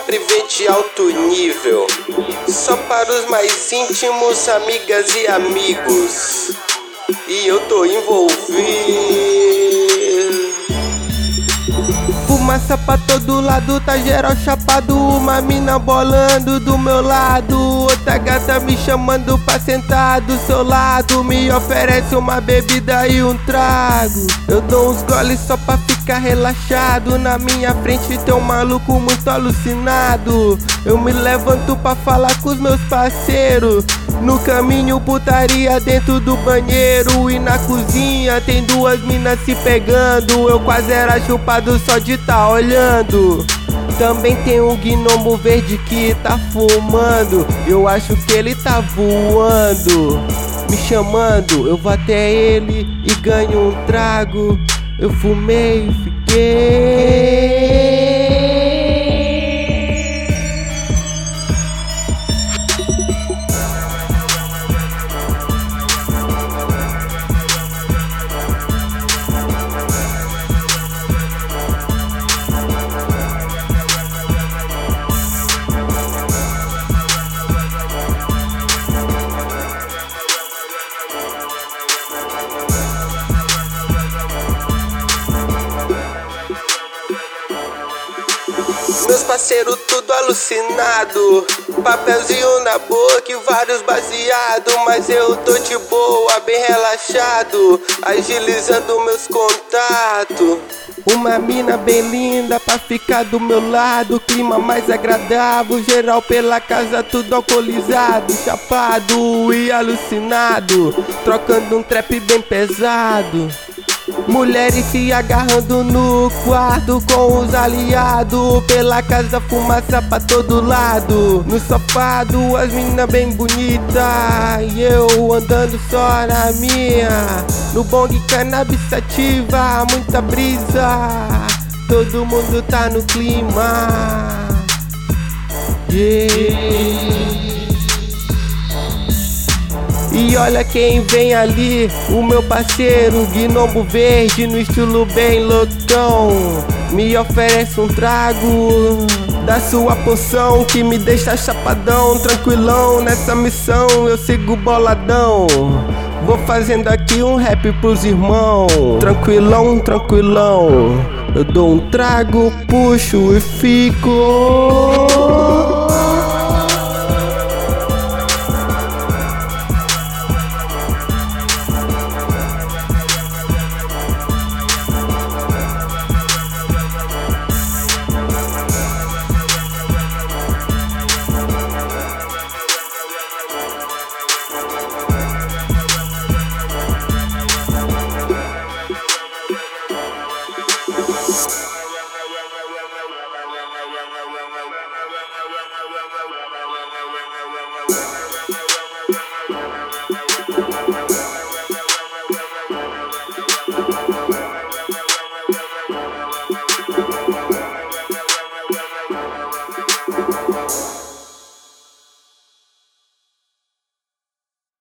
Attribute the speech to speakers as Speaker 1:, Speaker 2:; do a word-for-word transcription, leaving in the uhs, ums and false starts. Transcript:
Speaker 1: sempre vem de alto nível, só para os mais íntimos, amigas e amigos. E eu tô envolvido. Fumaça pra todo lado, tá geral chapado. Uma mina bolando do meu lado, outra gata me chamando pra sentar do seu lado. Me oferece uma bebida e um trago. Eu dou uns goles só pra ficar relaxado. Na minha frente tem um maluco muito alucinado. Eu me levanto pra falar com os meus parceiros. No caminho putaria dentro do banheiro. E na cozinha tem duas minas se pegando. Eu quase era chupado só de tá olhando. Também tem um gnomo verde que tá fumando. Eu acho que ele tá voando, me chamando. Eu vou até ele e ganho um trago. Eu fumei e fiquei. Meus parceiros tudo alucinado, papelzinho na boca e vários baseados. Mas eu tô de boa, bem relaxado, agilizando meus contatos. Uma mina bem linda pra ficar do meu lado, clima mais agradável, geral pela casa tudo alcoolizado, chapado e alucinado, trocando um trap bem pesado. Mulheres se agarrando no quarto com os aliados, pela casa fumaça pra todo lado. No sofá duas minas bem bonitas e eu andando só na minha. No bong cannabis sativa, muita brisa, todo mundo tá no clima. Yeah. E olha quem vem ali, o meu parceiro, gnomo verde no estilo bem loucão. Me oferece um trago da sua poção que me deixa chapadão, tranquilão. Nessa missão eu sigo boladão. Vou fazendo aqui um rap pros irmãos. Tranquilão, tranquilão. Eu dou um trago, puxo e fico.